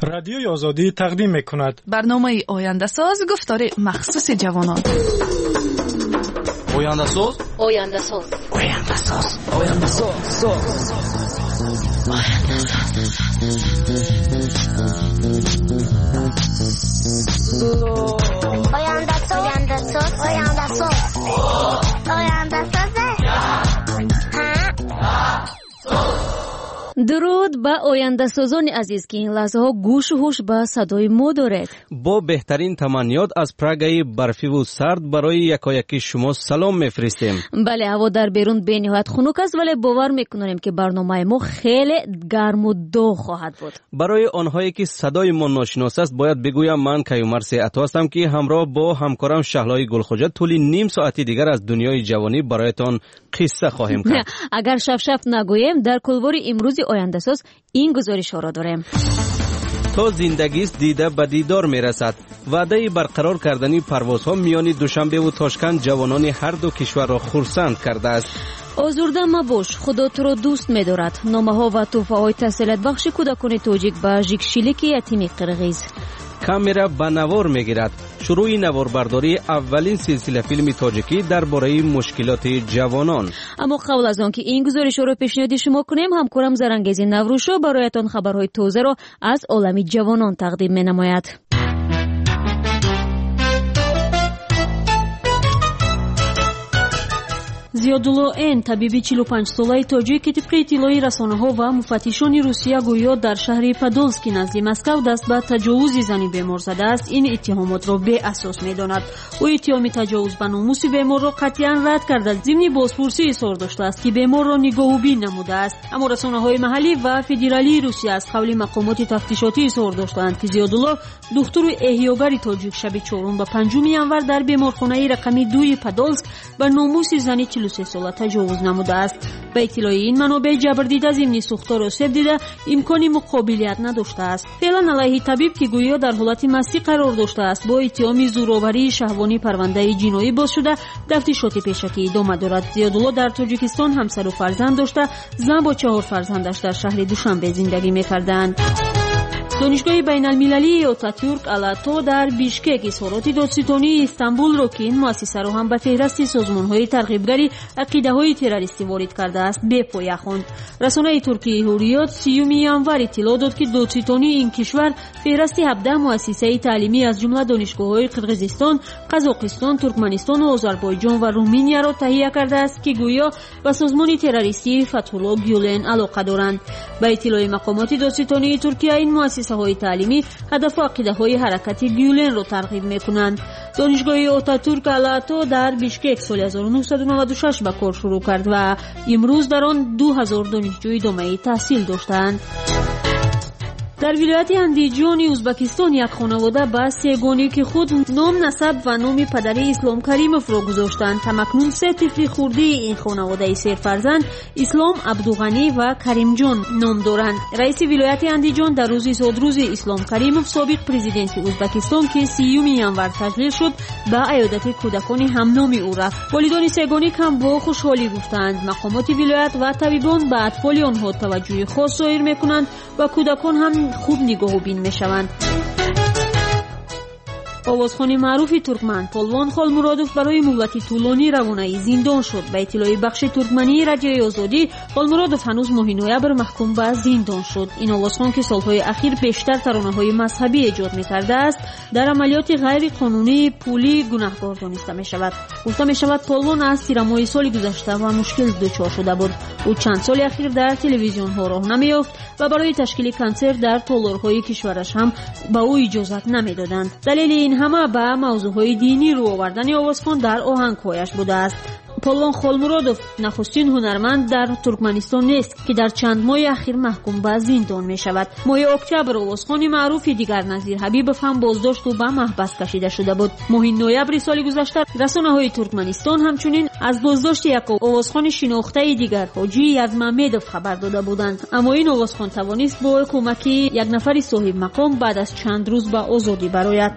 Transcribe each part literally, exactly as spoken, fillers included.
رادیوی آزادی تقدیم می‌کند برنامه آینده ساز گفتار مخصوص جوانان. آینده ساز آینده ساز آینده ساز آینده ساز آینده ساز آینده ساز آینده ساز آینده ساز درود با آینده سازان عزیز که این لحظه ها گوش و هوش به صدای ما دارید. با بهترین تمنیات از پراگای برفی و سرد برای یکایکی شما سلام میفرستیم. بله، هوا در بیرون به نهایت خنک است، ولی باور میکنیم که برنامه ما خیلی گرم و داغ خواهد بود. برای آنهایی که صدای ما ناشناس است باید بگویم من کیومرث عطا هستم که همراه با همکارم شهلای گلخوجه طولی نیم ساعتی دیگر از دنیای جوانی برایتان قصه خواهیم کرد. اگر شف شف نگویم در کلوار امروز آینده ساز این گزارش ها را داریم. تا زندگیست دیده به دیدار میرسد. وعده برقرار کردنی پروازها میان دوشنبه و تاشکند جوانان هر دو کشور را خرسند کرده است. آزرده مباش، خدا تو را دوست می‌دارد. نامه ها و تحفه های تسلیت بخش کودکان تاجیک به ژیکشیلیک یتیم قرغیز. کامera به نوار میگیرد. شروع نواربرداری اولین سلسله فیلم تاجیکی درباره مشکلات جوانان. اما قبل از آن که این گزارش را پیشنهاد شما کنیم، همکارم زرنگیز نوروشو برایتان خبرهای تازه را از عالم جوانان تقدیم می‌نماید. زیادالله این طبیبی چهل و پنج ساله تاجیک که طبق اطلاعی رسانه‌ها و مفتشان روسیه گویا در شهر پادولسک نزدیک مسکو دست به تجاوز زنی بیمار زده است، این اتهامات را بی اساس می‌داند. او اتهام تجاوز به ناموس بیمار را قطعاً رد کرده، ضمن بازپرسی اظهار داشته است که بیمار را نگاهوبین نموده است. اما رسانه‌های محلی و فدرالی روسیه از قبل مقامات تفتیشاتی اظهار داشتند که زیادالله دکتر احیاگر تاجیک شب چهارم و پنجم ینور در بیمارخانه رقمی دو پادولسک به ناموس زنی چهل و سه ساله تجاوز نموده است. به اطلاع این منابع جبردیده ضمن سوختار آسیب دیده امکان مقابلیت نداشته است. فعلا علیه طبیب که گویا در حالت مسی قرار داشته است با اتهام زورآوری شهوانی پرونده جنایی باز شده تفتیشات پیشکی ادامه دارد. زیادالله در تاجیکستان همسر و فرزند داشته، زن با چهار فرزندش در شهر دوشنبه زندگی می‌کردند. دانشگاه بین المللی آتاتورک آلاتو در بیشکک اظهارات دادستانی استانبول را که این مؤسسه را هم به فهرست سازمان‌های ترغیبگری عقیده‌های تروریستی وارد کرده است به پایه خواند. رسانه ترکی هوریات سیوم ینور اطلاع داد که دادستانی این کشور فهرست هفده مؤسسه تعلیمی از جمله دانشگاه‌های قرقیزستان، قزاقستان، ترکمنستان و آذربایجان و رومانیا را تهیه کرده است که گویا به سازمان تروریستی فتح الله گولن علاقه دارند. به اطلاع مقامات دادستانی ترکیه این مؤسسه های تعلیمی هدف و عقیده‌های حرکت گولن را ترغیب می‌کنند. دانشگاه آتاتورک آلاتو در بیشکک سال هزار و نهصد و نود و شش به کار شروع کرد و امروز در آن دو هزار دانشجوی ادامه تحصیل داشتند. در ولایت اندیجان ازبکستان یک خانواده با سگانی که خود نام نسب و نام پدر اسلام کریموف را گذاشتند. تمکنون سه طفل خردی این خانواده سه فرزند اسلام عبدوغنی و کریم جان نام دارند. رئیس ولایت اندیجان در روز زادروز اسلام کریموف سابق پرزیدنت ازبکستان که سیوم ینور تجلیل شد به عیادت کودکان همنام او رفت. والدان سگانی هم با خوشحالی گفتند. مقامات ولایت و طبیبان به اطفال آنها توجه خاص ظاهر میکنند و کودکان هم خوب نگاه و بین می شوند. آوازخوان معروف ترکمن پالوان خالمرادوف برای مدتی طولانی روانه‌ای زندان شد. به اطلاع بخش ترکمنی رادیوی آزادی خالمرادوف هنوز ماه نوامبر محکوم به زندان شد. این آوازخوان که سالهای اخیر بیشتر ترانه‌های مذهبی ایجاد می‌کرده است در عملیات غیر قانونی پولی گناهکار دانسته می‌شود. گفته می‌شود پالوان از تیرمای سال گذشته و مشکل دچار شده بود. او چند سال اخیر در تلویزیون‌ها راه نمی‌یافت و برای تشکیل کنسرت در تالارهای کشورش هم به او اجازه نمی‌دادند. دلیل این همه به موضوعهای دینی رو آوردن آوازخوان در آهنگ‌هایش بوده است. پالوان خالمرادوف نخستین هنرمند در ترکمنستان نیست که در چند ماه اخیر محکوم به زندان می شود. ماه اکتبر آوازخوان معروف دیگر نظیر حبیبوف هم بازداشت و به محبس کشیده شده بود. ماه نوامبر سال گذشته رسانه‌های ترکمنستان همچنین از بازداشت یک آوازخوان شناخته دیگر حاجی یزمامدوف خبر داده بودند. اما این آوازخوان توانست با کمک یک نفر صاحب مقام بعد از چند روز به آزادی برآید.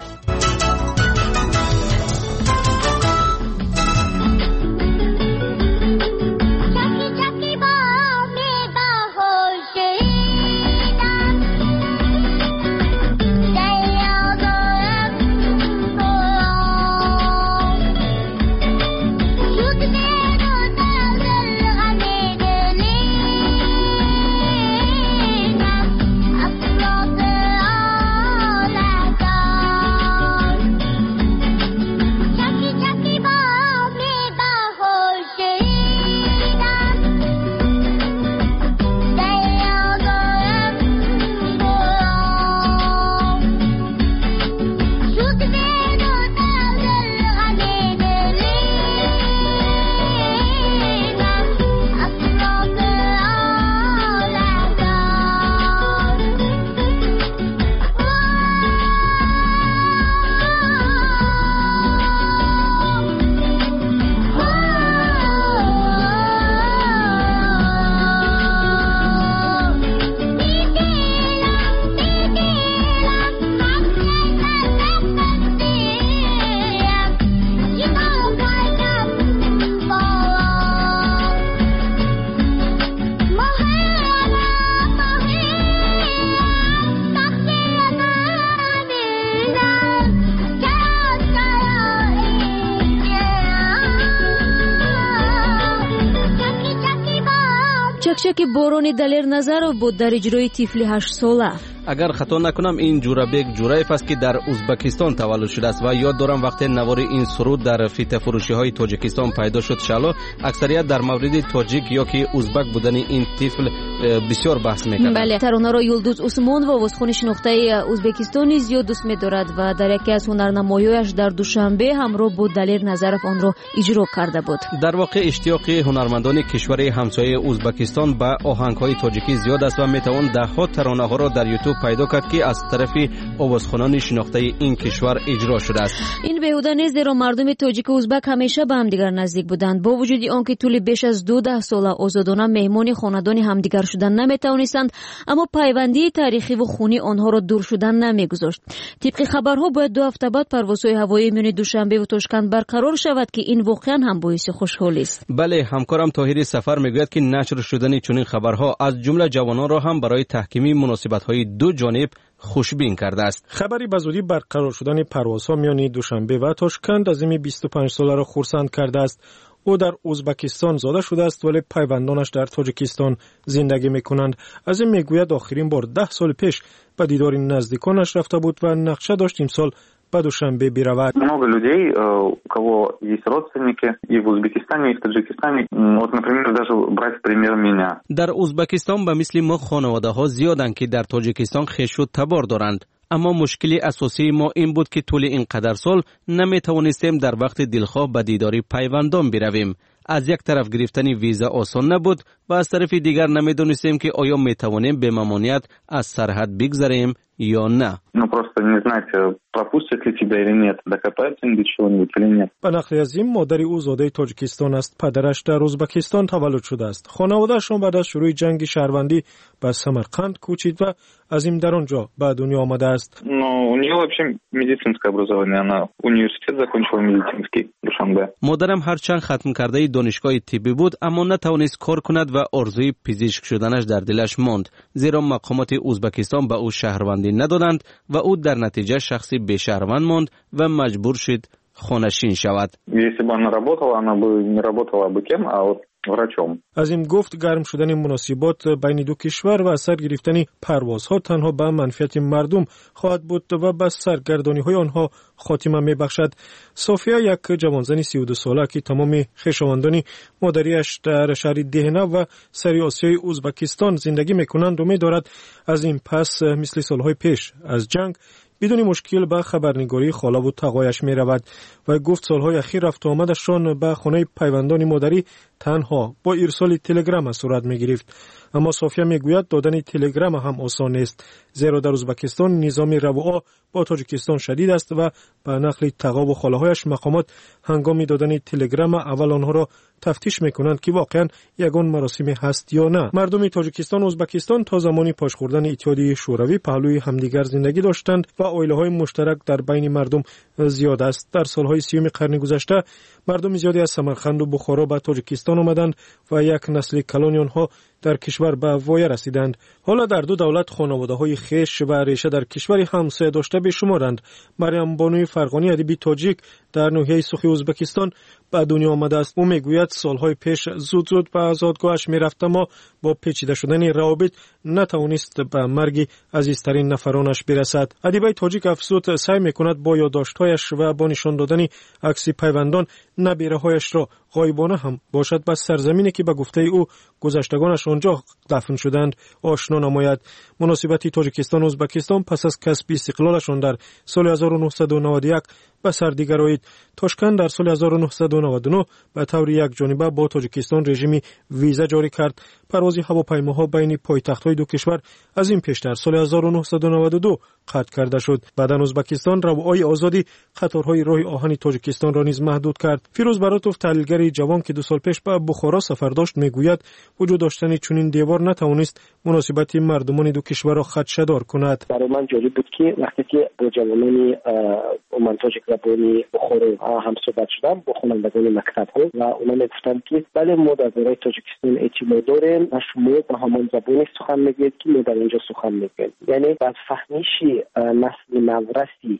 чакчаки борони далер назаров буд дар иҷрои тифли ҳашт сола. агар хато накунам ин Ҷурабек Ҷураев аст ки дар Узбекистон таваллуд шудааст ва ёд дорам вақте навори ин суруд дар фитафурӯшиҳои Тоҷикистон пайдо шуд шало аксарият дар мавриди тоҷик ё ки узбак будани ин тифл бисёр баҳс мекарданд. бале таронаро Юлдуз Усмонова овозхони шинохтаи Узбекистони зиёд дӯст медорад ва дар яке аз ҳунарнамоиҳояш дар Душанбе ҳамроҳ бо Далер Назаров онро иҷро карда буд. дар воқеъ иштиёқи ҳунармандони кишвари ҳамсояи Узбекистон ба оҳангҳои тоҷикӣ зиёд аст ва метавон даҳҳо таронаҳоро дар YouTube пайдо кард ки аз тарафи овозхонони шинохтаи ин кишвар иҷро шудааст. ин беҳуда нест, зеро мардуми тоҷику узбак ҳамеша ба ҳамдигар наздик буданд. бо вуҷуди он ки тӯли беш аз дуудаҳ сола озодона меҳмони хонадони ҳамдигар шудан наметавонистанд, аммо пайвандии таърихиву хунӣ онҳоро дур шудан намегузошт. тибқи хабарҳо бояд ду ҳафта баъд парвозҳои ҳавоии миёни Душанбеву Тошканд барқарор шавад ки ин воқеан ҳам боиси хушҳолист. бале ҳамкорам Тоҳири Сафар мегӯяд ки нашр шудани чунин хабарҳо аз ҷумла ҷавононро ҳам барои таҳкими муносибатҳои ду ҷониб хушбин кардааст. хабари ба зудӣ барқарор шудани парвозҳо миёни Душанбе ва Тошканд азими бисту панҷ соларо хурсанд кардааст. ӯ дар Узбекистон зода шудааст, вале пайвандонаш дар Тоҷикистон зиндагӣ мекунанд. аз ин мегӯяд охирин бор даҳ соли пеш ба дидори наздиконаш рафта буд ва нақша дошт имсол по Душанбе биравад. Много людей, у кого есть родственники и в Узбекистане, и в Таджикистане. Вот, например, даже брать пример меня. дар Узбекистон ба мисли мо хонаводаҳо зиёданд ки дар Тоҷикистон хешу табор доранд. аммо мушкили асосии мо ин буд ки тӯли ин қадар сол наметавонистем дар вақти дилхоҳ ба дидори пайвандон биравем. аз як тараф гирифтани виза осон набуд ва аз тарафи дигар намедонистем ки оё метавонем бе мамоният аз сарҳад бигзарем ё на. Ну просто не знать, пропустят ли тебя или нет, докопаются ли до чего-нибудь или нет. ба нақли аз ин модари ӯ зодаи Тоҷикистон аст, падараш дар Узбекистон таваллуд шудааст. хонаводаашон баъд аз шурӯи ҷанги шаҳрвандӣ ба Самарқанд кӯчид ва аз ин дар он ҷо ба дунё омадааст. Ну, у нее вообще медицинское образование, она университет закончила медицинский в Душанбе. модарам ҳарчанд хатм кардаи донишгоҳи тиббӣ буд, аммо натавонист кор кунад ва орзуи пизишк шуданаш дар дилаш монд, зеро мақомоти Узбекистон ба ӯ шаҳрвандӣ надоданд ва ӯ дар натиҷа шахси бешаҳрванд монд ва маҷбур шуд хонашин шавад. Если бы она работала, она бы не работала бы кем, а вот врачом. аз ин гуфт гарм шудани муносибот байни ду кишвар ва сар гирифтани парвозҳо танҳо ба манфиати мардум хоҳад буд ва ба саргардониҳои онҳо хотима мебахшад. София, як ҷавонзани си ду сола ки тамоми хешовандони модариаш дар шаҳри Деҳна ва сари Осиёи Узбекистон зиндагӣ мекунанд, умед дорад аз ин пас мисли солҳои пеш аз ҷанг бидуни мушкил ба хабарнигории холаву тағояш меравад. Вай гуфт солҳои ахир рафтуомадашон ба хонаи пайвандони модарӣ танҳо бо ирсоли телеграмма сурат мегирифт. аммо София мегӯяд додани телеграмма ҳам осон нест, зеро дар Узбекистон низоми равуо бо Тоҷикистон шадид аст ва ба нақли тағову холаҳояш мақомот ҳангоми додани телеграмма аввал онҳоро тафтиш мекунанд ки воқеан ягон маросиме ҳаст ё на. мардуми Тоҷикистон ва Узбекистон то замони пошхӯрдани Иттиҳодии Шӯравӣ паҳлӯи ҳамдигар зиндагӣ доштанд ва оилаҳои муштарак дар байни мардум зиёд аст. дар солҳои сиюми қарни гузашта мардуми зиёде аз Самарқанду Бухоро ба Тоҷикистон омаданд ва як насли калони онҳо дар кишвар ба воя расиданд. ҳола дар ду давлат хонаводаҳои хеш ва реша дар кишвари ҳамсоя дошта бешуморанд. Марьямбонуи Фарғонӣ адиби тоҷик дар ноҳияи сухи Узбекистон ба дунё омадааст. ӯ мегӯяд солҳои пеш зуд зуд ба озодгоҳаш мерафт, аммо бо печида шудани равобит натавонист ба марги азизтарин нафаронаш бирасад. адибаи тоҷик афзуд сай мекунад бо ёддоштҳояш ва бо нишон додани акси пайвандон набираҳояшро ғоибона ҳам бошад ба сарзамине ки ба гуфтаи ӯ гузаштагонаш онҷо дафн шуданд ошно намояд. муносибати Тоҷикистон Узбекистон пас аз касби истиқлолашон дар соли ҳазору нуҳсаду наваду як ба сар дигароид. Тошканд дар соли ҳазору нуҳсаду наваду нӯҳ ба таври якҷониба бо Тоҷикистон режими виза ҷорӣ кард. парвози ҳавопаймоҳо байни пойтахтҳои ду кишвар аз ин пештар соли ҳазору нуҳсаду наваду ду қатъ карда шуд. баъдан Узбекистон равои озоди қаторҳои роҳи оҳани Тоҷикистонро низ маҳдуд кард. Фирӯз Баротов, таҳлилгари ҷавон ки ду сол пеш ба Бухоро сафар дошт, мегӯяд вуҷуд доштани чунин девор натавонист муносибати мардумони ду кишварро хадшадор кунад. барои ман ҷолиб буд ки вақте ки бо ҷавонони уман тоҷикзабони Бухоро ҳамсӯҳбат шудам бо хонандагони мактабҳо ва онҳо мегуфтанд ки бале мо дар бораи Тоҷикистон эътимод дорем ва шумо ба ҳамон забони сухан мегӯед ки мо дар инҷо сухан мегӯем. яъне бадфаҳмиши насли навраси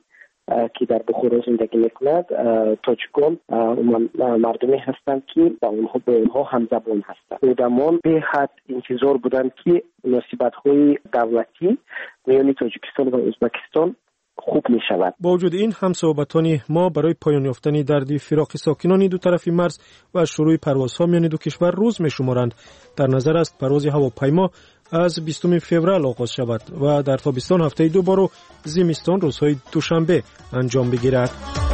که در بخارا زندگی میکنند تاجیکان مردمی هستند که با اونها با اونها همزبان هستند. آدمان به حد انتظار بودند که مناسبت‌های دولتی میان تاجیکستان و ازبکستان خوب می شود. با وجود این همصحبتان ما برای پایان یافتن درد فراق ساکنان دو طرفی مرز و شروع پروازها میان دو کشور روز می شمارند. در نظر است پرواز هواپیما از بیستم فوریه آغاز شود و در تابستان هفته دو بار و زمستان روزهای دوشنبه انجام بگیرد.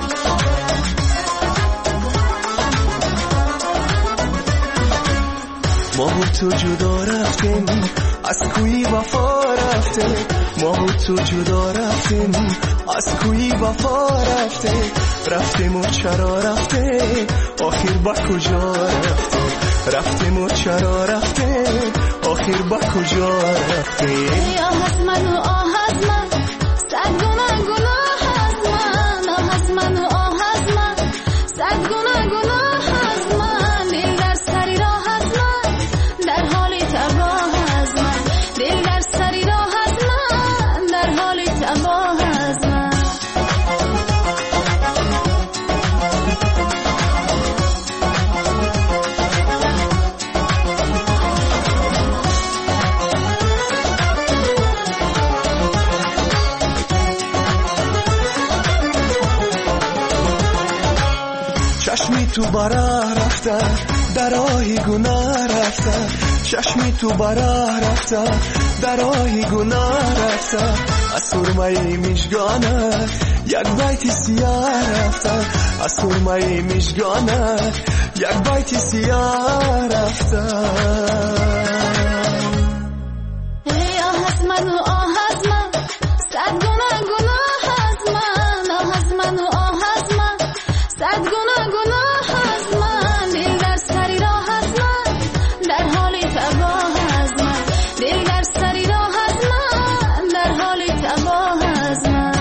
ما تو جدا رفتیم از کوی وفا رفته، ما تو جدا رفتیم از کوی وفا رفته، رفتیم و چرا رفته آخر با کجا رفته، رفتیم و چرا رفته آخر با کجا رفته. آه از من و آه از من صد گناه گناه از من، آه از من و آه از من صد گناه گناه از من، دل در سری راه از من در حال تباه از من، دل در سری راه از من در حال تباه از من. چشمی تو براه رفته در راهی گناه رفته، چشمی تو براه رفته در راهی گناه رفته، از سرمه میشگانه یک بیت سیاه رفته، از سرمه میشگانه یک بیت سیاه رفته. ای آه از من و آه از من صد گناه گناه از من، آه از من و آه از من صد گناه گناه از من، دل در سری راه از من در حال تباه از من، دل در سری راه از من در حال تباه از من.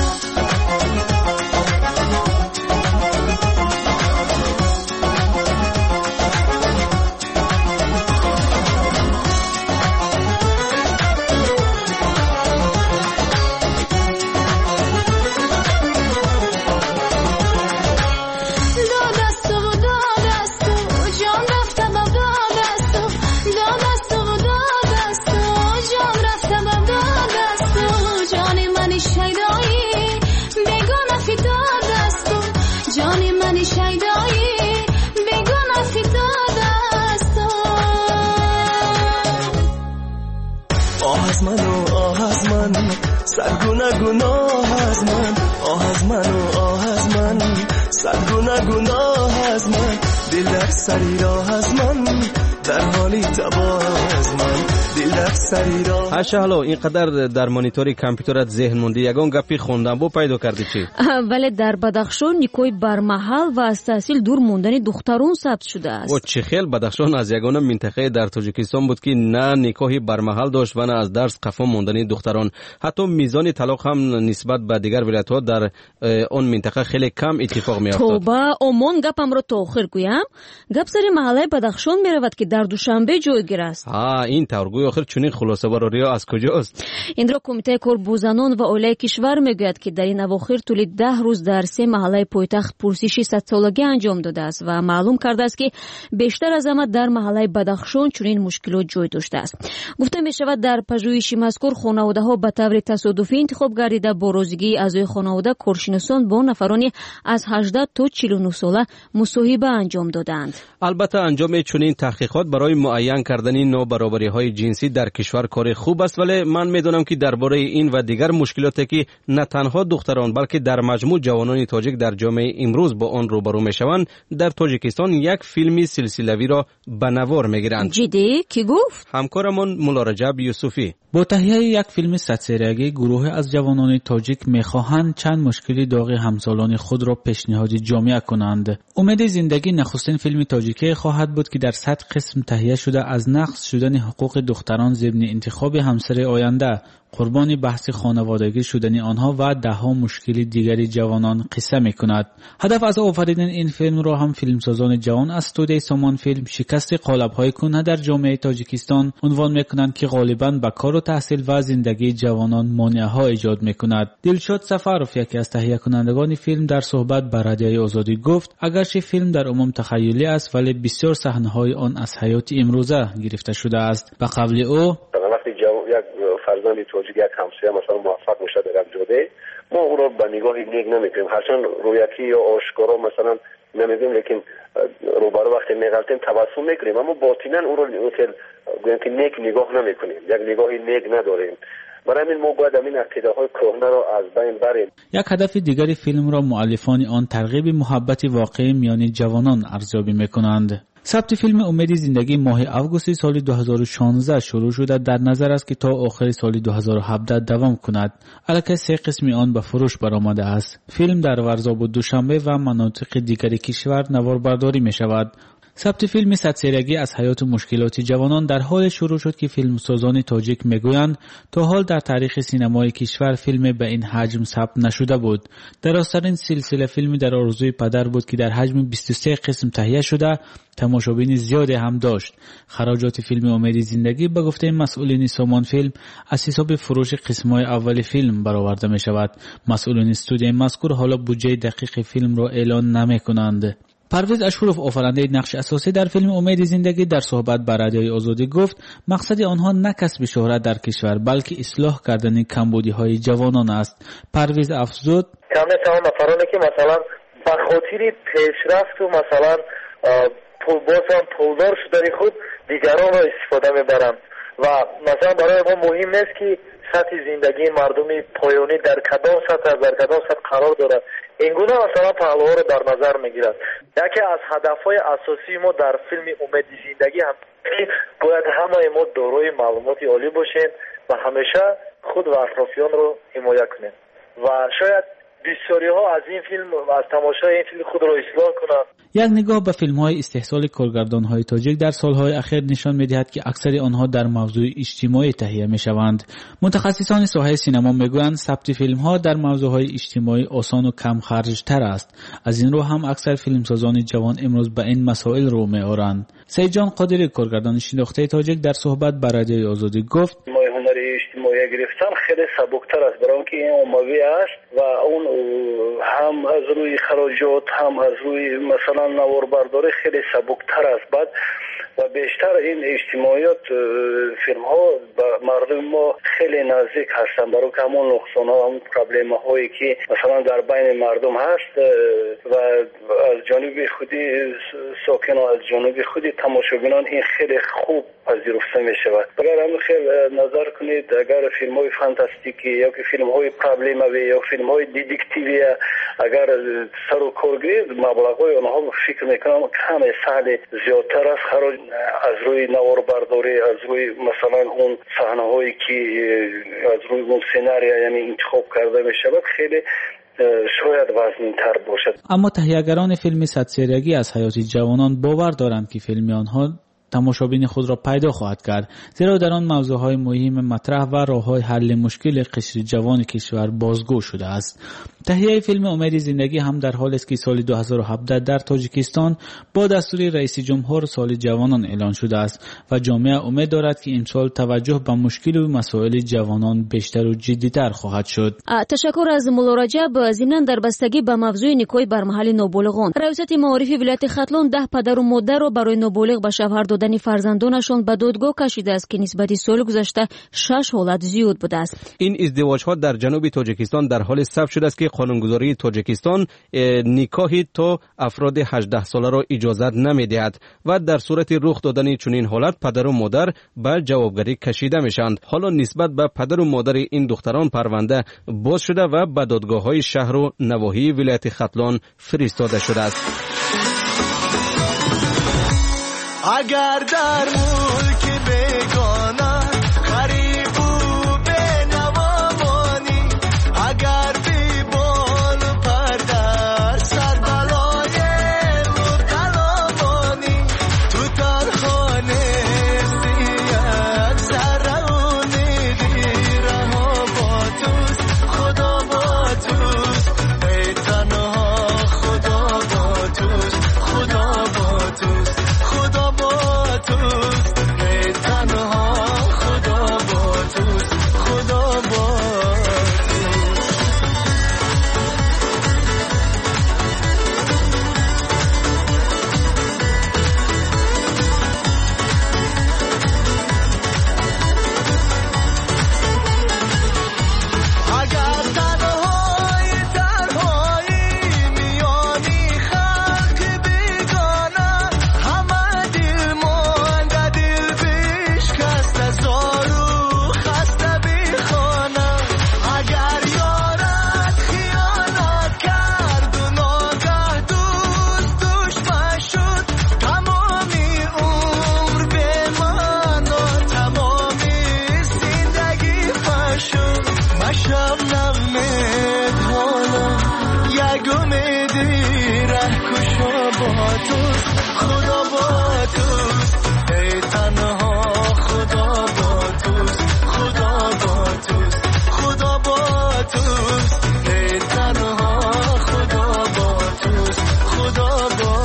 صد گناه گناه از من، آه از من و آه از من صد گناه گناه از من، دل در سری راه از من در حالی تباه از من، دل در سری راه. هاشه حالا اینقدر در مانیتوری کامپیوترت ذهن موندی یگان گپی خوندم بو پیدا کردی چی؟ ولی در بدخشان نیکوی برمحل و از تحصیل دور موندن دختران ثبت شده است. و چه خیل بدخشان از یگانه منطقه در تاجیکستان بود که نه نیکوی برمحل داشت و نه از درس قفا موندن دختران. حتی میزان طلاق هم نسبت به دیگر ولایت‌ها در اون منطقه خیلی کم اتفاق میافتاد. توبه عموم گپم رو تا آخر گویم. گپ سر محله بدخشان میرود که در دوشنبه جایگیر است. ها این طور گوی آخر چنین خلاصه برآوریا از کجاست؟ این را کمیته کاربوزنان و اولای کشور میگوید که در این اواخر طول ده روز در سه محله پایتخت پرسشی صد سالگی انجام داده است و معلوم کرده است که بیشتر از همه در محله بدخشان چنین مشکلات جای داشته است. گفته می شود در پژوهش مذکور خانواده ها به طور تصادفی انتخاب گردیده با روزگی اعضای خانواده کارشناسان با نفرانی از هجده تا چهل و نه ساله مصاحبه انجام دادند. البته انجام چنین تحقیقات برای معین کردن نابرابری‌های جنسی در کشور کار خوب است، ولی من میدونم که درباره این و دیگر مشکلاتی که نه تنها دختران بلکه در مجموع جوانان تاجیک در جامعه امروز با آن روبرو میشوند، در تاجیکستان یک فیلمی سلسله‌ای را به نوار میگیرند. جدی کی گفت؟ همکارمون مولا رجب یوسفی. با تهیه یک فیلم صد سریگی گروه از جوانان تاجیک میخواهند چند مشکلی داغ همسالان خود را پیشنهاد جامعه کنند. امید زندگی نخستین فیلم تاجیکی خواهد بود که در صد قسم تهیه شده از نقض شدن حقوق دختر دختران ضمن انتخاب همسر آینده قربان بحث خانوادگی شدن آنها و ده ها مشکل دیگری جوانان قصه می کند. هدف از آفریدن این فیلم را هم فیلمسازان جوان از استودیوی سامان فیلم شکست قالب‌های کهنه در جامعه تاجیکستان عنوان می کنند که غالباً به کار و تحصیل و زندگی جوانان مانع‌ها ایجاد می کند. دلشاد سفروف یکی از تهیه کنندگان فیلم در صحبت با رادیوی آزادی گفت اگرچه فیلم در عموم تخیلی است ولی بسیار صحنه‌های آن از حیات امروزه گرفته شده است. به قول او یک فرزند تاجیک یک همسایه مثلا موفق میشه در یک جاده، ما او را به نگاه نیک نمیکنیم، هرچند رویکی یا آشکارا مثلا نمیگیم، لیکن روبرو وقتی میغلطیم تبسم میکنیم، اما باطنا او را گویم که نیک نگاه نمیکنیم، یک نگاه نیک نداریم. برای همین ما باید این عقیده های کهنه را از بین بریم. یک هدف دیگری فیلم را مؤلفان آن ترغیب محبت واقعی میان جوانان ارزیابی میکنند. ثبت فیلم امید زندگی ماه آگوست سال دو هزار و شانزده شروع شده در نظر است که تا آخر سال دو هزار و هفده دوام کند. البته سه قسم آن به فروش برآمده است. فیلم در ورزاب و دوشنبه و مناطق دیگری کشور نواربرداری می شود. ثبت فیلم صد سالگی از حیات و مشکلات جوانان در حال شروع شد که فیلمسازان تاجیک میگویند تا حال در تاریخ سینمای کشور فیلم به این حجم ثبت نشده بود. درازترین سلسله فیلمی در آرزوی پدر بود که در حجم بیست و سه قسم تهیه شده تماشابین زیادی هم داشت. خراجات فیلم امید زندگی به گفته مسئولین سامان فیلم از حساب فروش قسم‌های اول فیلم برآورده می شود. مسئولین استودیوی مذکور حالا بودجه دقیق فیلم را اعلان نمی کنند. پرویز اشورف آفرینده نقش اساسی در فیلم امید زندگی در صحبت با رادیوی آزادی گفت مقصد آنها نه کسب شهرت در کشور بلکه اصلاح کردن کمبودی‌های جوانان است. پرویز افزود کاملا تمام نفرانی که مثلا به خاطر پیشرفت و مثلا پول بازم پولدار شدن خود دیگران را استفاده میبرند و مثلا برای ما مهم است که سطح زندگی مردمی پایانی در کدام سطح در کدام سطح قرار دارد. اینگونه مثلا پهلوها رو در نظر میگیرد. یکی از هدفهای اساسی ما در فیلم امید زندگی هم باید همه ما دارای معلومات عالی باشیم و همیشه خود و اطرافیان رو حمایت کنیم و شاید بسیاری ها از این فیلم و از تماشای این فیلم خود را اصلاح کنند. یک نگاه به فیلم های استحصال کارگردان های تاجیک در سالهای اخیر نشان می‌دهد که اکثر آنها در موضوع اجتماعی تهیه می‌شوند. متخصصان ساحه سینما میگویند ثبت فیلم ها در موضوعهای اجتماعی آسان و کم خرج تر است. از این رو هم اکثر فیلمسازان جوان امروز به این مسائل رو می‌آورند. سید جان قادری کارگردان شناخته تاجیک در صحبت با رادیوی آزادی گفت اجتماعی گرفتن خیلی سبکتر است برای اینکه این عمومی است و اون هم از روی خراجات هم از روی مثلا نواربرداری خیلی سبکتر است. بعد و بیشتر این اجتماعیات فیلم ها با مردم ما خیلی نزدیک هستند برای که همون نقصان ها هم پرابلم هایی که مثلا در بین مردم هست و از جانب خودی ساکن و از جانب خودی تماشاگران این خیلی خوب پذیرفته می شود. اگر هم خیلی نظر کنید اگر فیلم های فانتاستیکی یا که فیلم های پرابلموی یا فیلم های دیدکتیوی اگر سر و کار گیرید مبلغ های آنها فکر میکنم کم سهل زیادتر است. خراج از روی نواربرداری از روی مثلا اون صحنه هایی که از روی اون سناریو یعنی انتخاب کرده می شود خیلی شاید وزن‌تر باشد. اما تهیه‌گران فیلم صد سالگی از حیات جوانان باور دارند که فیلم آنها تماشابین خود را پیدا خواهد کرد، زیرا در آن موضوعهای مهم مطرح و راههای حل مشکل قشر جوان کشور بازگو شده است. تهیه فیلم امید زندگی هم در حال است که سال دو هزار و هفده در تاجیکستان با دستور رئیس جمهور سال جوانان اعلان شده است و جامعه امید دارد که امسال توجه به مشکل و مسائل جوانان بیشتر و جدی‌تر خواهد شد. تشکر از مولا رجب. ضمناً در بستگی به موضوع نکاح بر محل نابالغان، ریاست معارف ولایت ختلان ده پدر و مادر را برای نابالغ به شوهر دادن فرزندانشان به دادگاه کشیده است که نسبت سال گذشته شش حالت زیاد بوده است. این ازدواج‌ها در جنوب تاجیکستان در حال ثبت شده است که قانونگذاری تاجیکستان نکاحی تا افراد هجده ساله را اجازه نمی‌دهد و در صورت رخ دادن چنین حالت پدر و مادر به جوابگری کشیده میشند. حالا نسبت به پدر و مادر این دختران پرونده باز شده و به دادگاه‌های شهر و نواحی ولایت ختلان فرستاده شده است. اگر در ملک بگانه غریب و بنوامانی، اگر بی بال و پر در سر بلای مبتلا مانی، تو در خانه یک با توست خدا با توست ای تنها خدا با توست خدا با توست خدا با توست ای تنها خدا با توست خدا با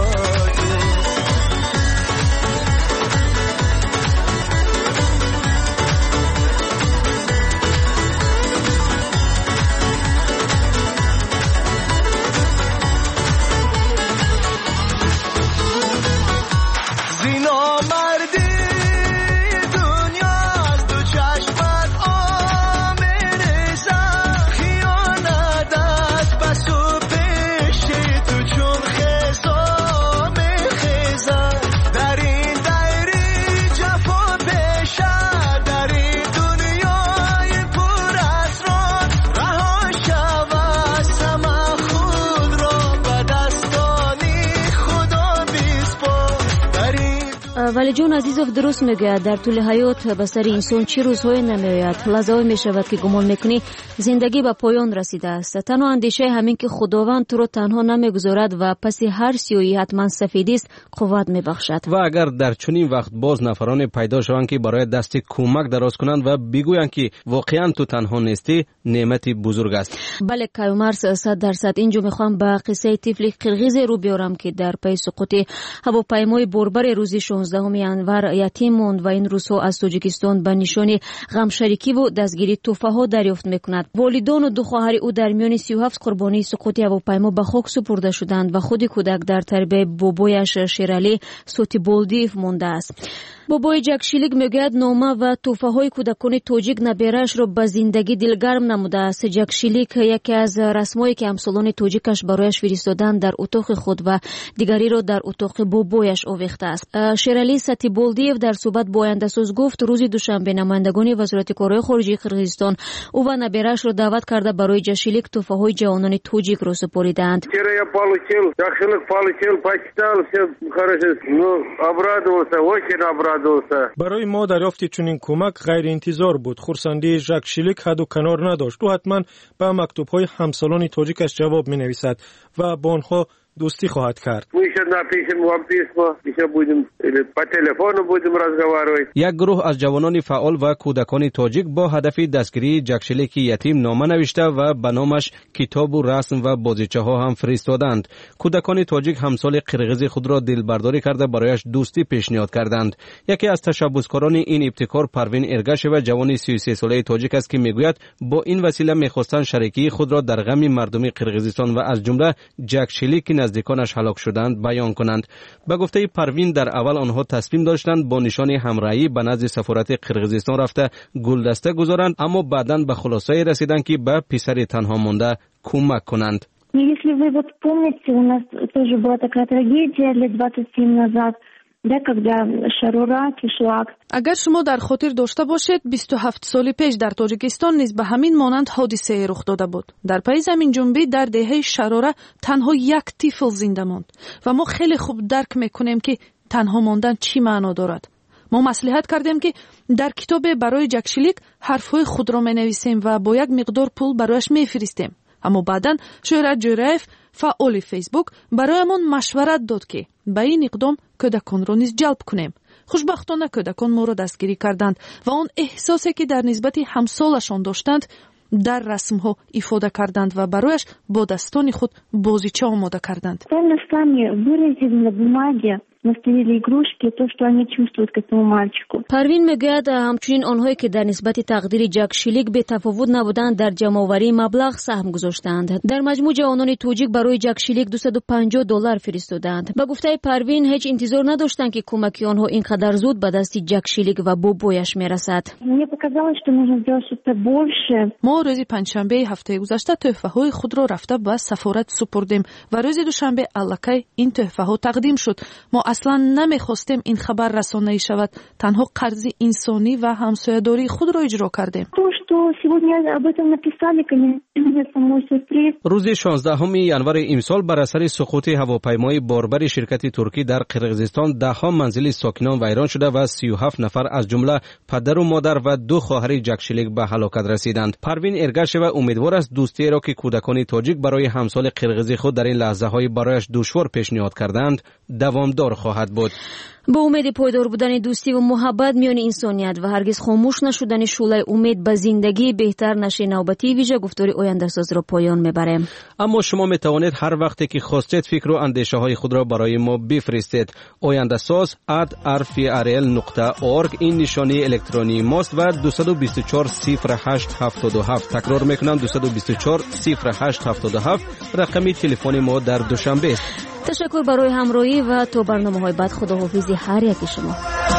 ولی جون عزیزов درست میگه در طول حیات به سر انسان چی روزهای نمیآید لحظه‌ای میشود که گمان میکنی زندگی به پایان رسیده است تنها اندیشه همین که خداوند تو رو تنها نمیگذارد و پس هر سیویی حتما سفیدی است قوت میبخشد و اگر در چنین وقت باز نفران پیدا شوند که برای دست کمک دراز کنند و بگویند که واقعا تو تنها نیستی نعمتی بزرگ است. بله کایومرس صد درصد اینجا میخوام به قصه طفل قرغیز رو بیارم که در پی سقوط هواپیمای بربر روز شانزدهم ینور یتیم موند و این روزها از تاجیکستان به نشان غم شریکی و دستگیری تحفه ها دریافت میکند. والدان و دو خواهر او در میان سی و هفت قربانی سقوط هواپیما به خاک سپرده شدند و خود کودک در تربیت بابایش شیرالی سوتیبولدیف مانده است. بابای جک شیلیک میگوید نامه و تحفه های کودکان تاجیک نبیرش را به زندگی دلگرم نموده است. جک شیلیک یکی از رسمایی که همسالان تاجیکش برایش فرستادند در اتاق خود و دیگری را در اتاق بابایش آویخته است. شیرالی سوتیبولدیف در صحبت با آینده ساز گفت روز دوشنبه نمایندگان وزارت کارهای خارجه قرقیزستان او و نبیرش را دعوت کرده برای جک شیلیک تحفه های جوانان تاجیک را سپاریدند. برای ما دریافت چنین کمک غیر انتظار بود. خرسندی جک شیلیک حد و کنار نداشت. او حتما به مکتوب‌های همسالان تاجیکش جواب می‌نویسد و با آنها دوستی خواهد کرد. یک گروه از جوانان فعال و کودکان تاجیک با هدف دستگیری جک شیلیک یتیم نامه نوشته و به نامش کتاب و رسم و بازیچه ها هم فرستادند. کودکان تاجیک همسال قرغیز خود را دلبرداری کرده برایش دوستی پیشنهاد کردند. یکی از تشبثکاران این ابتکار پروین ارگش و جوان سی و سه ساله تاجیک است که میگوید با این وسیله میخواستند شریکی خود را در غم مردم قرغیزستان و از جمله جک شیلیک نزدیکانش هلاک شدند بیان کنند. به گفته پروین در اول آنها تصمیم داشتند با نشان همراهی به نزد سفارت قرقیزستان رفته گلدسته گذارند اما بعداً به خلاصه رسیدند که به پسر تنها مانده کمک کنند. Если вы вот помните, у нас тоже была такая трагедия лет двадцать семь назад. اگر شما در خاطر داشته باشید بیست و هفت سال پیش در تاجیکستان نیز به همین مانند حادثه رخ داده بود. در پی زمین جنبی در دهه شراره تنها یک طفل زنده ماند و ما خیلی خوب درک میکنیم که تنها ماندن چی معنا دارد. ما مصلحت کردیم که در کتاب برای جک شیلیک حرفهای خود را مینویسیم و با یک مقدار پول برایش میفرستیم. اما بعداً شهرت جوریف فعال فیسبوک برایمان مشورت داد که به این اقدام کودکان را نیز جلب کنیم. خوشبختانه کودکان ما را دستگیری کردند و آن احساسی که در نسبت همسالشان داشتند در رسم ها ifade کردند و برایش با دستان خود بازیچه آماده کردند. پروین میگوید همچنین آنهایی که در نسبت تقدیر جک شیلیک به تفاوت نبودند در جمع‌آوری مبلغ سهم گذاشتند. در مجموع جوانان تاجیک برای جک شیلیک دویست و پنجاه دلار فرستادند. به گفته پروین هیچ انتظار نداشتند که کمک آنها اینقدر زود به دست جک شیلیک و بابایش میرسد. ما روز پنجشنبه هفته گذشته تحفه های خود را رفته به سفارت سپردیم و روز دوشنبه الکی این تحفه ها تقدیم شد. ما اصلا نمیخواستیم این خبر رسانه‌ای شود. تنها قرض انسانی و همسایه‌داری خود را اجرا کردیم. То, что что сегодня об этом написали, конечно, мой сюрприз. روز شانزدهم ینور امسال بر اثر سقوط هواپیمای باربر شرکت ترکی در قرقیزستان ده ها منزل ساکنان ویران شده و سی و هفت نفر از جمله پدر و مادر و دو خواهر جکشلیک به هلاکت رسیدند. پروین ارگشو امیدوار است دوستی را که کودکان تاجیک برای همسال قرقیزی خود در این لحظه های برایش دشوار پیشنهاد کردند دوامدار خواهد بود. با امید پایدار بودن دوستی و محبت میان انسانیت و هرگز خاموش نشدن شعله امید به زندگی بهتر نشه نوبتی ویژه گفتار آینده‌ساز را پایان میبریم. اما شما میتوانید هر وقتی که خواستید فکر و اندیشه های خود را برای ما بفرستید. آینده‌ساز ات آر فی ار ال نقطه اورگ این نشانی الکترونی ماست و دو دو چهار صفر هشت هفت دو هفت تکرار میکنم دو دو چهار صفر هشت هفت دو هفت رقم تلفن ما در دوشنبه است. تشکر برای همراهی و تا برنامه‌های بعد خداحافظی هر یک شما.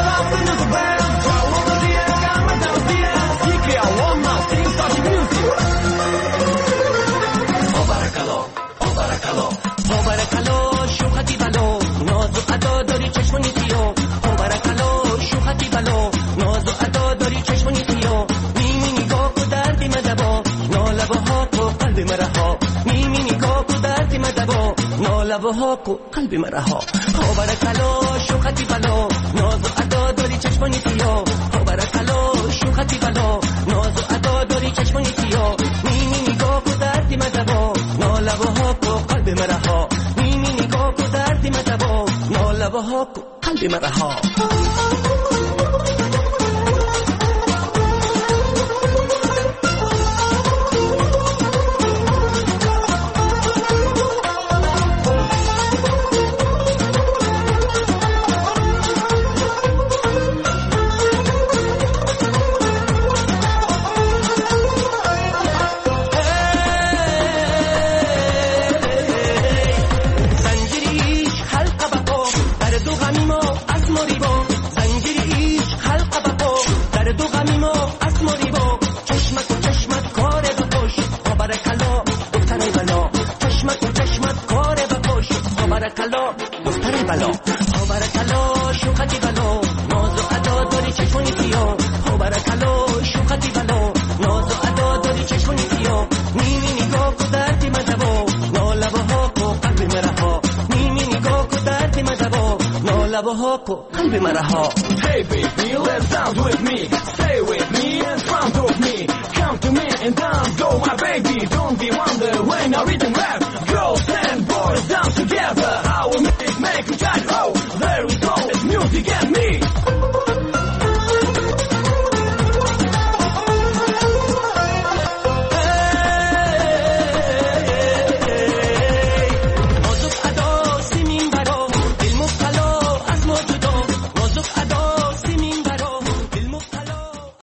لبها کو قلب مرا ها ها برکلا شوختی بلا ناز و ادا داری چشمانی تیا ها برکلا شوختی بلا ناز و ادا داری چشمانی تیا میمی نگاه کو دردی مدبا نا لبها کو قلب مرا ها میمی نگاه کو دردی مدبا نا لبها کو قلب مرا ها. Hey baby, let's dance with me, stay with me in front of me, come to me and dance, go my baby, don't be wonder when I rhythm rap.